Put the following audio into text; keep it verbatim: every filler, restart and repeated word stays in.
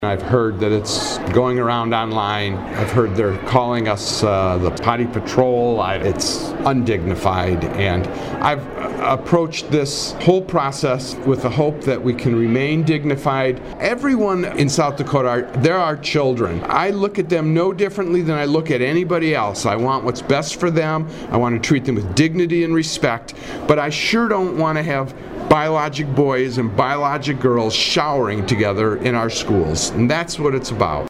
I've heard that it's going around online. I've heard they're calling us uh, the potty patrol. I, it's undignified, and I've approached this whole process with the hope that we can remain dignified. Everyone in South Dakota, are, they're our children. I look at them no differently than I look at anybody else. I want what's best for them. I want to treat them with dignity and respect, but I sure don't want to have biologic boys and biologic girls showering together in our schools, and that's what it's about.